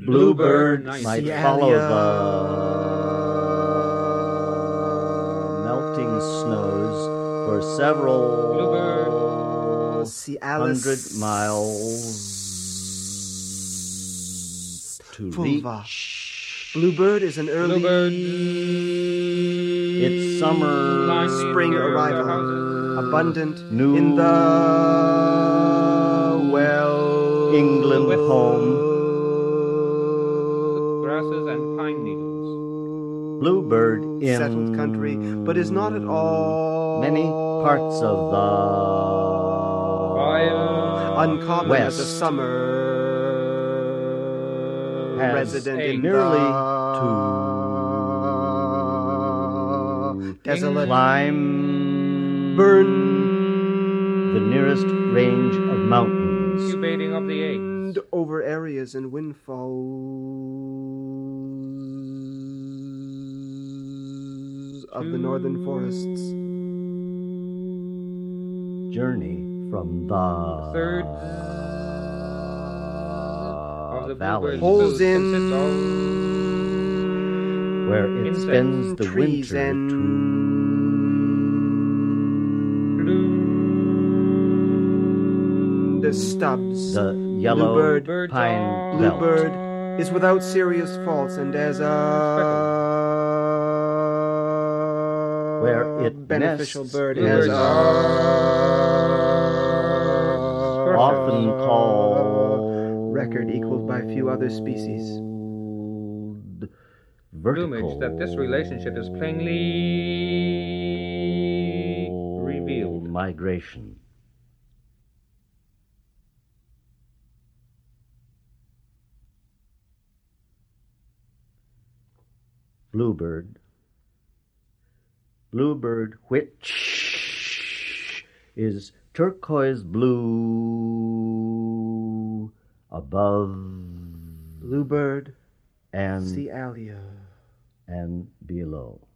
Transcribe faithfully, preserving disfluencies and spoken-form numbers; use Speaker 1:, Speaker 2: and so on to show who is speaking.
Speaker 1: Bluebird
Speaker 2: Nice.
Speaker 1: might
Speaker 3: Cialia.
Speaker 1: follow the melting snows for several
Speaker 3: Cialis
Speaker 1: hundred miles to
Speaker 3: fulva.
Speaker 1: reach
Speaker 3: Bluebird is an early
Speaker 2: Bluebird.
Speaker 1: its summer
Speaker 2: Blinding
Speaker 3: spring
Speaker 2: near the
Speaker 3: arrival,
Speaker 2: houses.
Speaker 3: abundant
Speaker 1: New
Speaker 3: in the well
Speaker 1: England
Speaker 2: With
Speaker 1: home.
Speaker 2: grasses and pine needles.
Speaker 1: Bluebird in
Speaker 3: settled country, but is not at all
Speaker 1: many parts of the
Speaker 2: Fire.
Speaker 3: uncommon as a
Speaker 1: West
Speaker 3: summer
Speaker 1: has
Speaker 3: resident in
Speaker 1: nearly
Speaker 3: the
Speaker 1: to
Speaker 3: desolate
Speaker 1: climb
Speaker 3: burn
Speaker 1: the nearest range of mountains.
Speaker 2: Incubating of the eggs.
Speaker 3: over areas and windfalls of the northern forests.
Speaker 1: Journey from the
Speaker 2: Third of the
Speaker 1: valley
Speaker 2: bluebird's
Speaker 3: Holes
Speaker 2: food
Speaker 3: in
Speaker 2: consists of
Speaker 1: where it
Speaker 2: insects,
Speaker 1: spends the
Speaker 3: trees
Speaker 1: winter
Speaker 3: and the stubs.
Speaker 1: to the yellow
Speaker 3: Bluebird.
Speaker 1: pine belt.
Speaker 3: Bluebird is without serious faults and as a
Speaker 1: Where it
Speaker 3: beneficial
Speaker 1: nests
Speaker 3: bird
Speaker 1: is
Speaker 3: has a
Speaker 1: often called
Speaker 3: record equaled by few other species.
Speaker 1: vertical
Speaker 2: plumage that this relationship is plainly revealed.
Speaker 1: migration. Bluebird. Bluebird, which is turquoise blue above
Speaker 3: Bluebird,
Speaker 1: and
Speaker 3: Cialia.
Speaker 1: and below.